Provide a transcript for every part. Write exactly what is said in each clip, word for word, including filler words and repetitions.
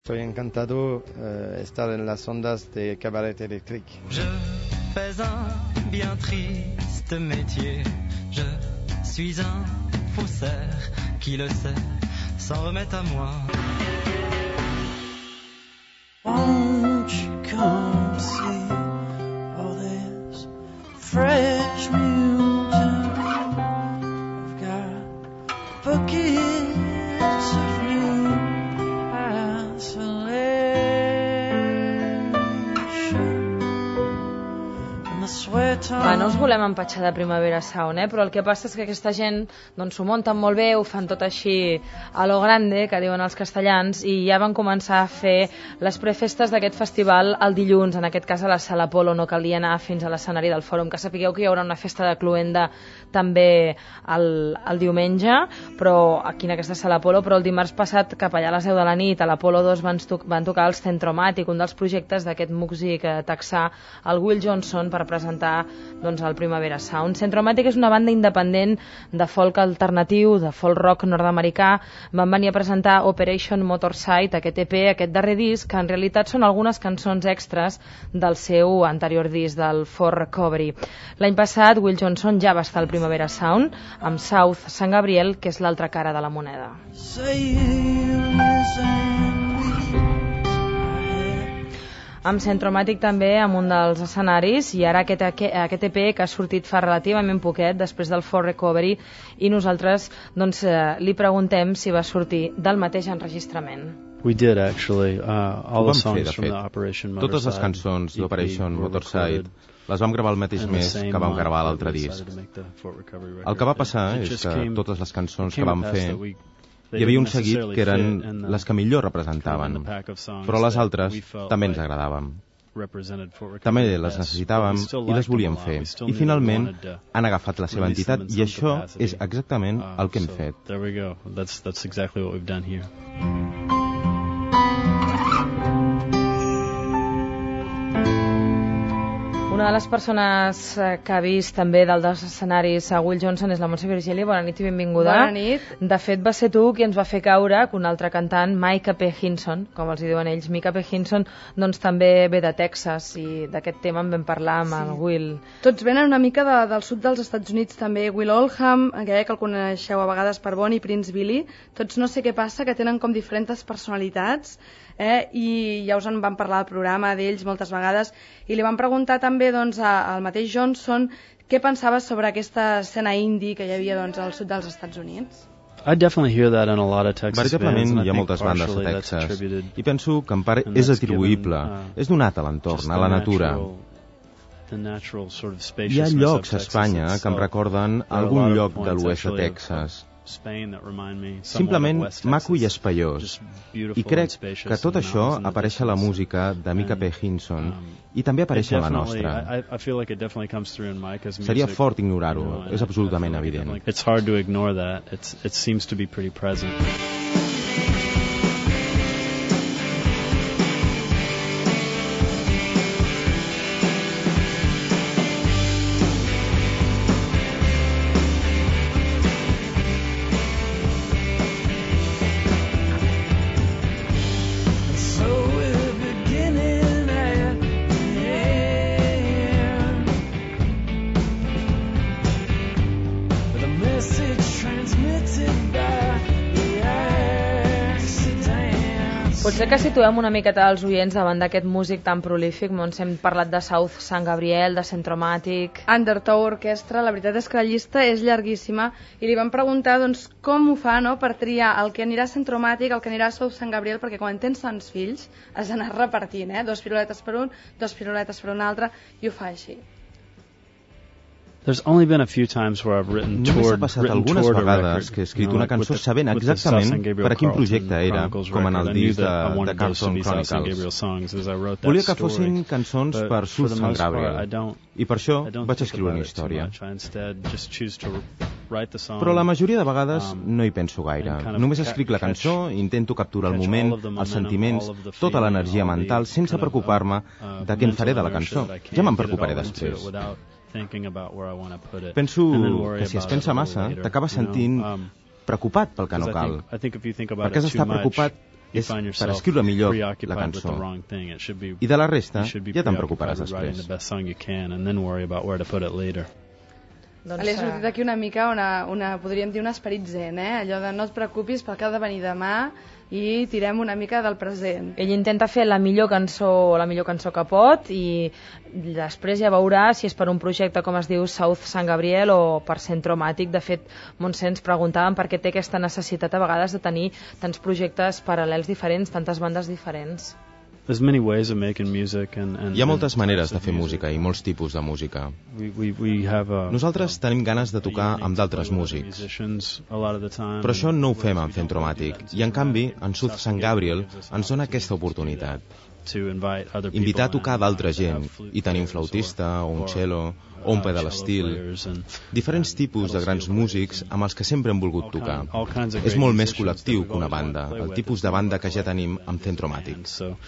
Estoy encantado de uh, estar en las ondas de Cabaret Electric. Je fais un bien triste métier. Je suis un faussaire qui le sait, s'en remet à moi. Won't you come see all this fresh new tune? I've got buckets of new isolation and the sweat on... Va, no us volem empatxar de Primavera Sound, eh? Però el que passa és que aquesta gent doncs, s'ho munten molt bé, ho fan tot així a lo grande, que diuen els castellans, i ja van començar a fer les prefestes d'aquest festival el dilluns, en aquest cas a la Sala Apolo, no calia anar fins a l'escenari del Fòrum, que sapigueu que hi haurà una festa de cluenda també el, el diumenge, però aquí en aquesta Sala Apolo, però el dimarts passat cap allà a les deu de la nit a l'Apolo dos van, to van tocar els Centromatic, un dels projectes d'aquest músic texà, el Will Johnson, per presentar doncs, el Primavera Sound. Centromatic és una banda independent de folk alternatiu, de folk rock nord-americà. Van venir a presentar Operation Motorside, aquest E P, aquest darrer disc, que en realitat són algunes cançons extras del seu anterior disc, del For Recovery. L'any passat, Will Johnson ja va estar al Primavera Sound amb South San Gabriel, que és l'altra cara de la moneda. Amb Centromatic també amb un dels escenaris, i ara aquest, aquest E P que ha sortit fa relativament poquet després del For Recovery, i nosaltres doncs, eh, li preguntem si va sortir del mateix enregistrament. We did actually. Uh, all the songs fer, from fet. the Operation Motorside. Totes les cançons d'Operation Motorside les vam gravar el mateix mes que vam gravar l'altre disc. El que va passar és que totes les cançons que vam fer hi havia un seguit que eren les que millor representaven, però les altres també ens agradaven. També les necessitàvem i les volíem fer. I finalment han agafat la seva entitat i això és exactament el que hem fet. Una de les persones que ha vist també dalt dels escenaris a Will Johnson és la Montse Virgili. Bona nit i benvinguda. Bona nit. De fet, va ser tu qui ens va fer caure que un altre cantant, Micah P. Hinson, com els diuen ells, Micah P. Hinson, doncs també ve de Texas, i d'aquest tema en vam parlar amb sí. el Will. Tots venen una mica de, del sud dels Estats Units també. Will Oldham, aquella que el coneixeu a vegades per Bonnie Prince Billy, tots no sé què passa, que tenen com diferents personalitats, eh? I ja us en vam parlar al programa d'ells moltes vegades, i li van preguntar també doncs, al mateix Johnson què pensava sobre aquesta escena indie que hi havia doncs, al sud dels Estats Units. I definitely hear that in a lot of Texas Veritablement bands, hi ha moltes bandes a Texas i penso que en part és atribuïble, uh, és donat a l'entorn, a la natura. Hi ha llocs a Espanya que em recorden algun lloc de l'oest de Texas. Simplement maco i espaiós, i crec que tot això apareix a la música de Micah P. Hinson i també apareix a la nostra. Seria fort ignorar-ho, és absolutament evident. It's hard to ignore that. It's, it seems to be pretty present. Potser que situem una miqueta als oients davant d'aquest músic tan prolífic. Montse, hem parlat de South San Gabriel, de Centromatic... Undertow Orchestra. La veritat és que la llista és llarguíssima, i li van preguntar doncs, com ho fa, no?, per triar el que anirà a Centromatic, el que anirà a South San Gabriel, perquè quan tens tants fills has d'anar repartint, eh? Dos piruletes per un, dos piruletes per un altre, i ho fa així. There's only been a few times where I've written toward, Només ha passat algunes vegades que he escrit una cançó sabent exactament per a quin projecte era, com en el disc de, de Carlson Chronicles. Volia que fossin cançons per South San Gabriel, i per això vaig escriure una història. Però la majoria de vegades no hi penso gaire. Només escric la cançó, intento capturar el moment, els sentiments, tota l'energia mental, sense preocupar-me de què en faré de la cançó. Ja me'n preocuparé després. Penso que si es pensa massa, t'acabes sentint preocupat pel que no cal, perquè has d'estar preocupat és per escriure millor la cançó. I de la resta ja te'n preocuparàs després. Doncs li ha sortit aquí una mica una, una, podríem dir un esperit zen, eh? Allò de no et preocupis pel que ha de venir demà i tirem una mica del present. Ell intenta fer la millor cançó la millor cançó que pot i després ja veurà si és per un projecte com es diu South San Gabriel o per Centromatic. De fet, Montse ens preguntaven per què té aquesta necessitat a vegades de tenir tants projectes paral·lels diferents, tantes bandes diferents. Hi ha moltes maneres de fer música i molts tipus de música. Nosaltres tenim ganes de tocar amb d'altres músics, però això no ho fem en Centromatic, i en canvi en South San Gabriel ens dona aquesta oportunitat. Invitar a tocar d'altra gent, i tenir un flautista, o un cello, o un pedal steel, diferents tipus de grans músics amb els que sempre hem volgut tocar. És molt més col·lectiu que una banda, el tipus de banda que ja tenim amb Centromatic.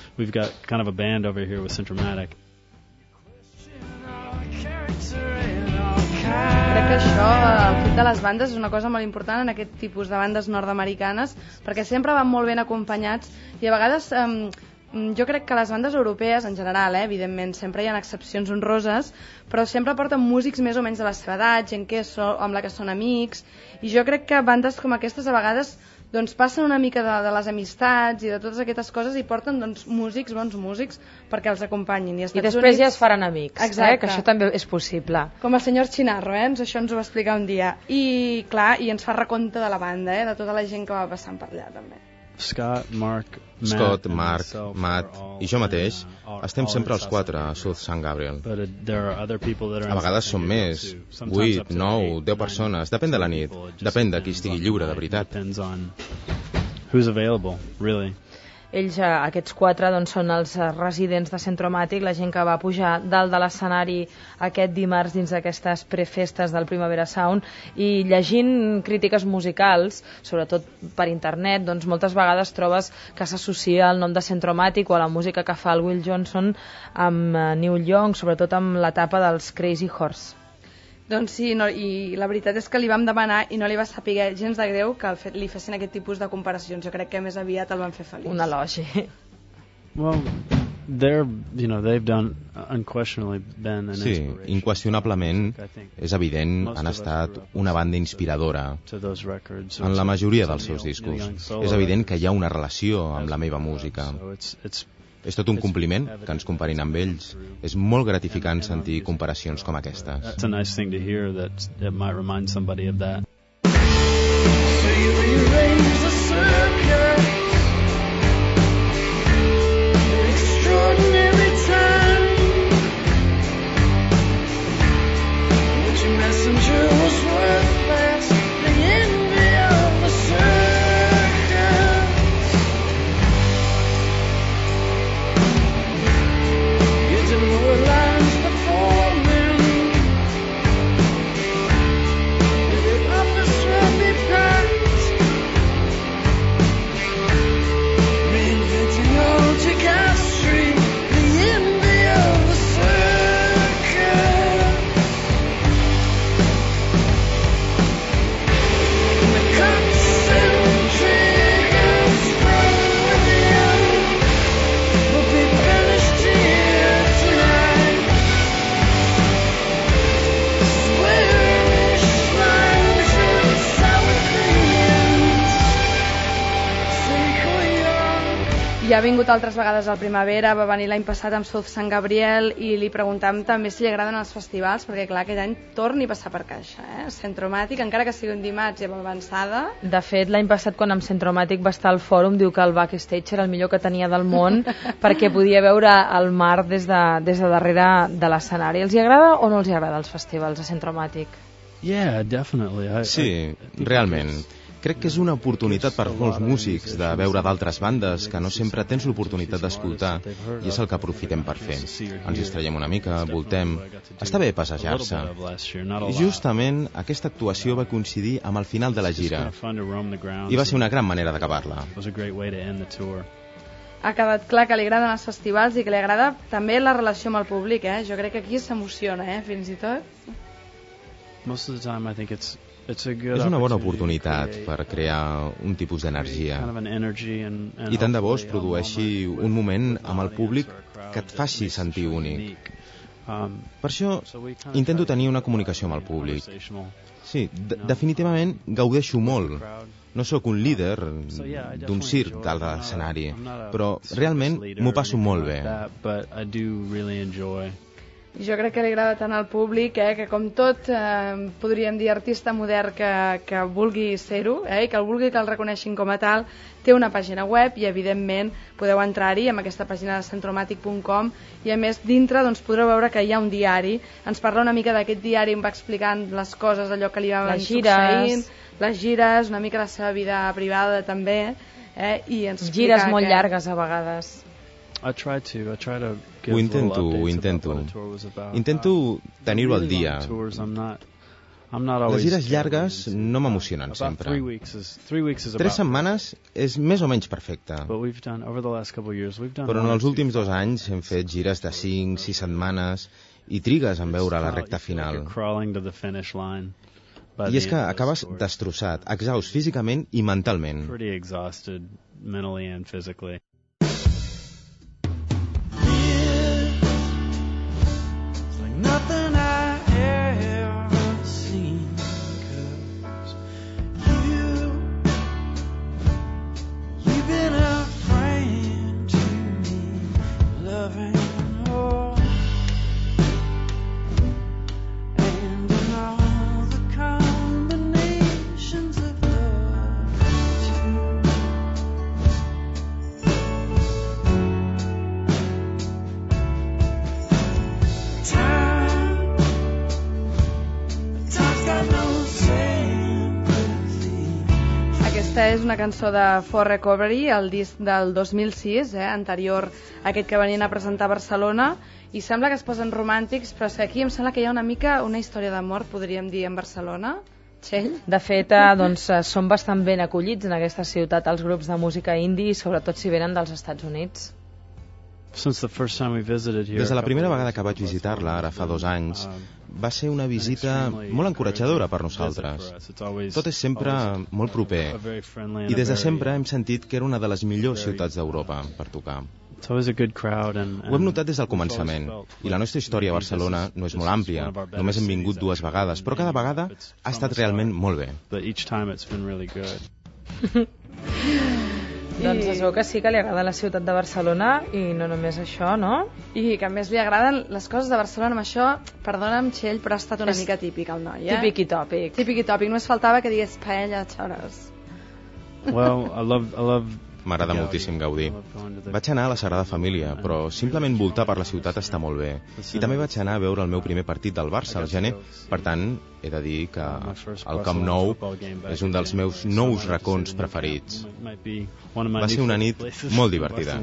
Crec que això, el fet de les bandes, és una cosa molt important en aquest tipus de bandes nord-americanes, perquè sempre van molt ben acompanyats i a vegades... Eh, jo crec que les bandes europees, en general, eh, evidentment, sempre hi ha excepcions honroses, però sempre porten músics més o menys de la seva edat, gent que so, amb la que són amics, i jo crec que bandes com aquestes a vegades doncs, passen una mica de, de les amistats i de totes aquestes coses i porten doncs, músics, bons músics, perquè els acompanyin. I, I després Units... ja es faran amics, eh, que això també és possible. Com el senyor Chinarro, eh, això ens ho va explicar un dia. I, clar, i ens fa recompte de la banda, eh, de tota la gent que va passant per allà, també. Scott, Mark, Scott, Mark, Matt i jo mateix estem sempre els quatre a South San Gabriel. A vegades són més, vuit, nou, deu persones, depèn de la nit, depèn de qui estigui lliure de veritat. Ells, aquests quatre, doncs, són els residents de Centromatic, la gent que va pujar dalt de l'escenari aquest dimarts dins d'aquestes prefestes del Primavera Sound, i llegint crítiques musicals, sobretot per internet, doncs moltes vegades trobes que s'associa el nom de Centromatic o a la música que fa el Will Johnson amb Neil Young, sobretot amb l'etapa dels Crazy Horse. Doncs sí, no, i la veritat és que li vam demanar i no li va saber gens de greu que li fessin aquest tipus de comparacions. Jo crec que més aviat el van fer feliç. Un elogi. Well, they're, you know, they've done unquestionably been an sí, inqüestionablement, és evident, han estat una banda inspiradora en la majoria dels seus discos. És evident que hi ha una relació amb la meva música. És tot un compliment que ens comparin amb ells. És molt gratificant sentir comparacions com aquestes. It's a nice thing to hear that it might remind somebody of that. Ja ha vingut altres vegades al Primavera, va venir l'any passat amb South San Gabriel i li preguntàvem també si li agraden els festivals, perquè clar, aquest any torni a passar per caixa, eh? Centromatic, encara que sigui un dimarts i amb avançada. De fet, l'any passat quan amb Centromatic va estar al fòrum, diu que el backstage era el millor que tenia del món perquè podia veure el mar des de, des de darrere de l'escenari. Els hi agrada o no els hi agrada els festivals a Centromatic? Yeah, definitely. I, sí, I, realment. Crec que és una oportunitat per molts músics de veure d'altres bandes que no sempre tens l'oportunitat d'escoltar, i és el que aprofitem per fer. Ens distraiem una mica, voltem... Està bé passejar-se. I justament aquesta actuació va coincidir amb el final de la gira i va ser una gran manera d'acabar-la. Ha quedat clar que li agraden els festivals i que li agrada també la relació amb el públic, eh? Jo crec que aquí s'emociona, eh? Fins i tot. Most of the time I think it's És una bona oportunitat per crear un tipus d'energia. I tant de bo es produeixi un moment amb el públic que et faci sentir únic. Per això intento tenir una comunicació amb el públic. Sí, de definitivament gaudeixo molt. No sóc un líder d'un circ dalt de l'escenari, però realment m'ho passo molt bé. Jo crec que li agrada tant al públic, eh, que com tot, eh, podríem dir artista modern que, que vulgui ser-ho, eh, i que el vulgui que el reconeixin com a tal, té una pàgina web i evidentment podeu entrar-hi amb aquesta pàgina de centromatic punt com i a més dintre doncs, podreu veure que hi ha un diari. Ens parla una mica d'aquest diari, em va explicant les coses, allò que li va les succeint, les gires, una mica la seva vida privada també, eh, i ens gires molt que... llargues a vegades. I try to, I try to ho intento, ho intento. Intento tenir-ho al dia. Les gires llargues no m'emocionen sempre. Tres setmanes és més o menys perfecte. Però en els últims dos anys hem fet gires de cinc, sis setmanes i trigues en veure la recta final. I és que acabes destrossat, exhaust físicament i mentalment. Nothing I ever seen, 'cause you, you've been a friend to me, loving all, and in all the combinations of love too. Time. Aquesta és una cançó de For Recovery, el disc del dos mil sis, eh, anterior a aquest que venien a presentar a Barcelona, i sembla que es posen romàntics, però aquí em sembla que hi ha una mica una història d'amor, podríem dir, en Barcelona. Txell? De fet, eh, doncs, són bastant ben acollits en aquesta ciutat els grups de música indie, sobretot si venen dels Estats Units. Des de la primera vegada que vaig visitar-la, ara fa dos anys, va ser una visita molt encoratjadora per nosaltres. Tot és sempre molt proper i des de sempre hem sentit que era una de les millors ciutats d'Europa per tocar. Ho hem notat des del començament i la nostra història a Barcelona no és molt àmplia, només hem vingut dues vegades, però cada vegada ha estat realment molt bé. Doncs es veu que sí que li agrada la ciutat de Barcelona i no només això, no? I que a més li agraden les coses de Barcelona. Amb això, perdona'm, Txell, però ha estat una és mica típic el noi, eh? Típic i tòpic. Típic i tòpic, només faltava que digués paella, xores. Well, I love, I love... M'agrada moltíssim Gaudí. Vaig anar a la Sagrada Família, però simplement voltar per la ciutat està molt bé. I també vaig anar a veure el meu primer partit del Barça al gener. Per tant, he de dir que el Camp Nou és un dels meus nous racons preferits. Va ser una nit molt divertida.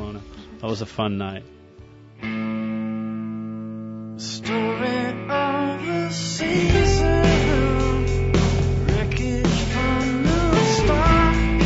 Story of the season, wreckage from the start.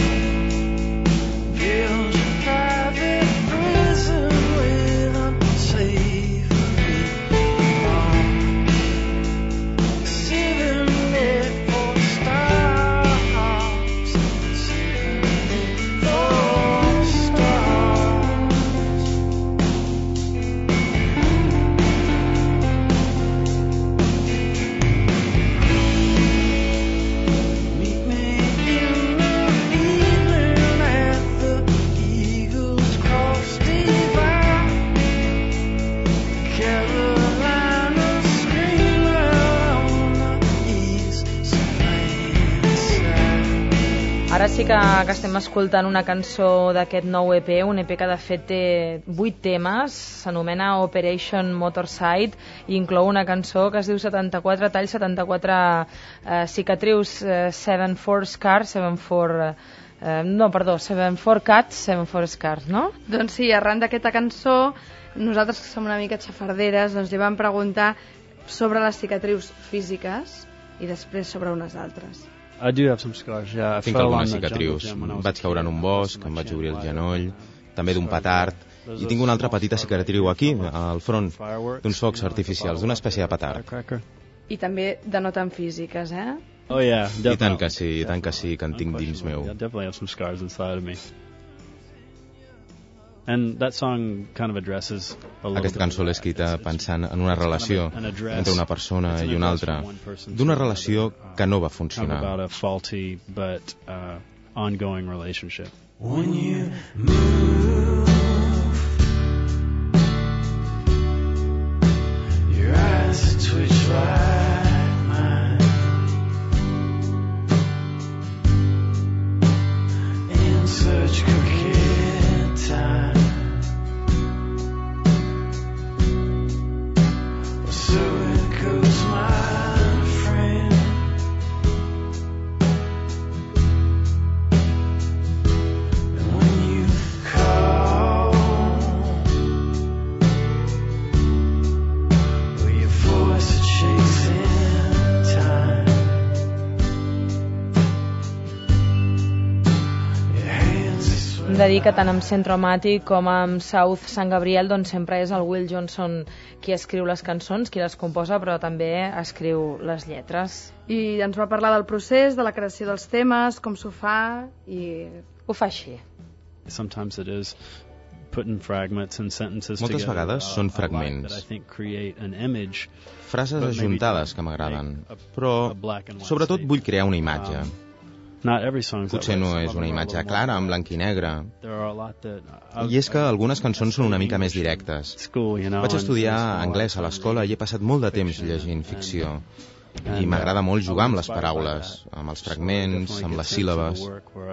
Ara sí que, que estem escoltant una cançó d'aquest nou E P, un E P que de fet té vuit temes, s'anomena Operation Motorside i inclou una cançó que es diu setanta-quatre talls, setanta-quatre eh, cicatrius, eh, setanta-quatre scars, setanta-quatre... Eh, no, perdó, setanta-quatre cuts, setanta-quatre scars, no? Doncs sí, arran d'aquesta cançó, nosaltres que som una mica xafarderes, doncs li vam preguntar sobre les cicatrius físiques i després sobre unes altres. I do have some scars, yeah. Tinc algunes cicatrius. Vaig caure en un bosc, em vaig obrir el genoll, també d'un petard, i tinc una altra petita cicatriu aquí, al front, d'uns focs artificials, d'una espècie de petard. I també de no tan físiques, eh? Oh yeah, definitely. I tant que sí, i tant que sí, que en tinc dins meu. I definitely have some scars inside of me. And that song kind of addresses a little Aquesta cançó l'he escrita pensant en una relació entre una persona i una altra, d'una relació que no va funcionar. About a faulty but uh, ongoing relationship. When you move, your eyes twitch like mine. In such crooked time, so it goes, my friend. Hem de dir que tant amb Centromatic com amb South Sant Gabriel doncs sempre és el Will Johnson qui escriu les cançons, qui les composa, però també escriu les lletres. I ens va parlar del procés, de la creació dels temes, com s'ho fa, i ho fa així. Sometimes it is putting fragments and sentences Moltes together, vegades són fragments, that I think create an image, frases ajuntades que m'agraden, però sobretot vull crear una imatge. Not every song Potser no és una imatge clara, en blanc i negre. I és que algunes cançons són una mica més directes. Vaig estudiar anglès a l'escola i he passat molt de temps llegint ficció. I m'agrada molt jugar amb les paraules, amb els fragments, amb les síl·labes.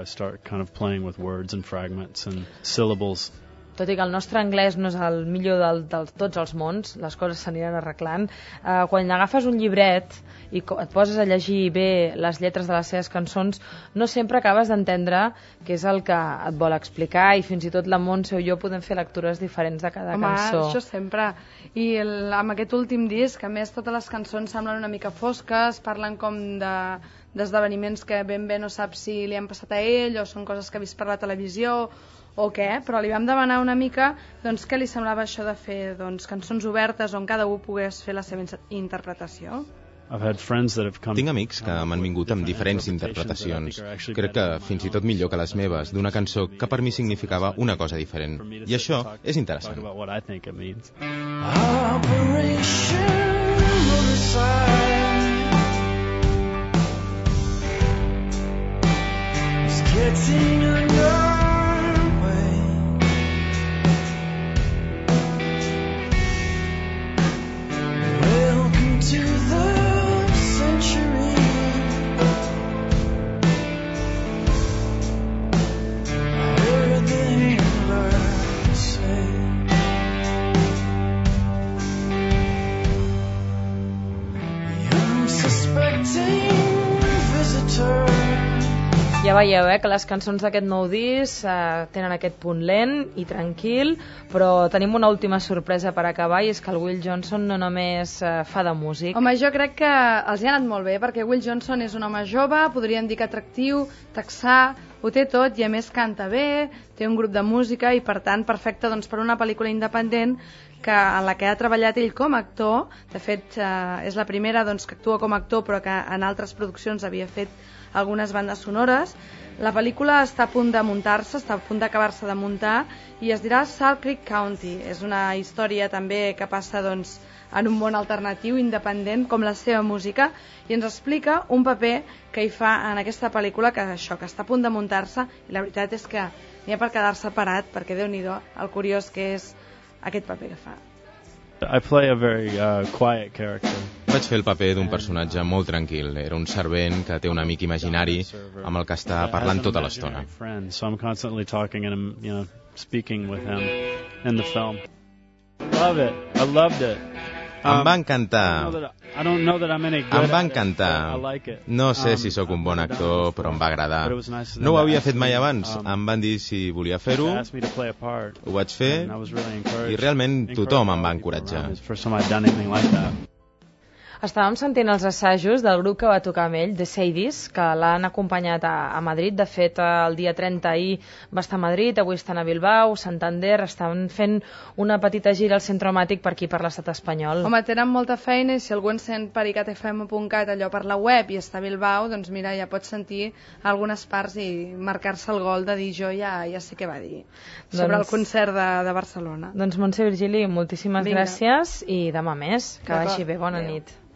Tot i que el nostre anglès no és el millor de, de tots els mons, les coses s'aniran arreglant, eh, quan agafes un llibret i et poses a llegir bé les lletres de les seves cançons, no sempre acabes d'entendre què és el que et vol explicar, i fins i tot la Montse o jo podem fer lectures diferents de cada Home, cançó. Això sempre. I el, amb aquest últim disc, a més, totes les cançons semblen una mica fosques, parlen com de d'esdeveniments que ben bé no sap si li han passat a ell o són coses que ha vist per la televisió o què, però li vam demanar una mica doncs, què li semblava això de fer doncs, cançons obertes on cada un pogués fer la seva interpretació. Tinc amics que m'han vingut amb diferents interpretacions, crec que fins i tot millor que les meves, d'una cançó que per mi significava una cosa diferent, i això és interessant. Operation Riverside is getting underway. Welcome to the century. I heard the handler say, ja veieu eh, que les cançons d'aquest nou disc eh, tenen aquest punt lent i tranquil, però tenim una última sorpresa per acabar, i és que el Will Johnson no només eh, fa de músic. Home, jo crec que els hi ha anat molt bé, perquè Will Johnson és un home jove, podríem dir que atractiu, texà, ho té tot, i a més canta bé, té un grup de música, i per tant perfecte doncs, per una pel·lícula independent que, en la que ha treballat ell com a actor. De fet, eh, és la primera doncs, que actua com a actor, però que en altres produccions havia fet algunes bandes sonores. La pel·lícula està a punt de muntar-se, està a punt d'acabar-se de muntar, i es dirà Salt Creek County. És una història també que passa doncs, en un món alternatiu, independent, com la seva música, i ens explica un paper que hi fa en aquesta pel·lícula, que això, que està a punt de muntar-se, i la veritat és que n'hi ha per quedar-se parat, perquè Déu-n'hi-do el curiós que és aquest paper que fa. I play a very uh, quiet character. Vaig fer el paper d'un personatge molt tranquil. Era un servent que té un amic imaginari amb el que està parlant tota l'estona. So I'm constantly talking and you know, speaking with him in the film. Love it. I loved it. Em va encantar. I don't know that I'm any good. Em va encantar. No sé si sóc un bon actor, però em va agradar. No ho havia fet mai abans. Em van dir si volia fer-ho, ho vaig fer, i realment tothom em va encoratjar. Estàvem sentint els assajos del grup que va tocar amb ell, The Sadies, que l'han acompanyat a, a Madrid. De fet, el dia trenta ahir va estar a Madrid, avui estan a Bilbao, Santander, estan fent una petita gira al Centro Màtic per aquí, per l'estat espanyol. Home, tenen molta feina i si algú en sent per i cat f m punt cat allò per la web i està a Bilbao, doncs mira, ja pots sentir algunes parts i marcar-se el gol de dir jo ja, ja sé què va dir sobre doncs, el concert de, de Barcelona. Doncs Montse Virgili, moltíssimes Vinga. gràcies i demà més. Que vagi bé, bona Adeu. nit.